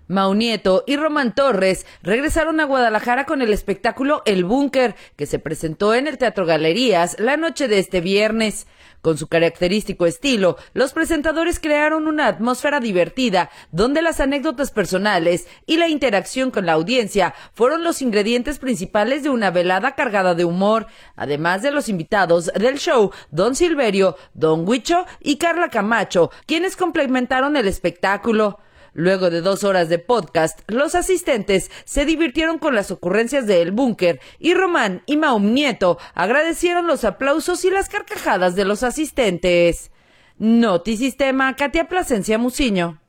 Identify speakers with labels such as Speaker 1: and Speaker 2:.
Speaker 1: Mau Nieto y Román Torres regresaron a Guadalajara con el espectáculo El Búnker, que se presentó en el Teatro Galerías la noche de este viernes. Con su característico estilo, los presentadores crearon una atmósfera divertida, donde las anécdotas personales y la interacción con la audiencia fueron los ingredientes principales de una velada cargada de humor, además de los invitados del show, Don Silverio, Don Huicho y Carla Camacho, quienes complementaron el espectáculo. Luego de 2 horas de podcast, los asistentes se divirtieron con las ocurrencias de El Búnker y Román y Mau Nieto agradecieron los aplausos y las carcajadas de los asistentes. Notisistema, Katia Plasencia Muciño.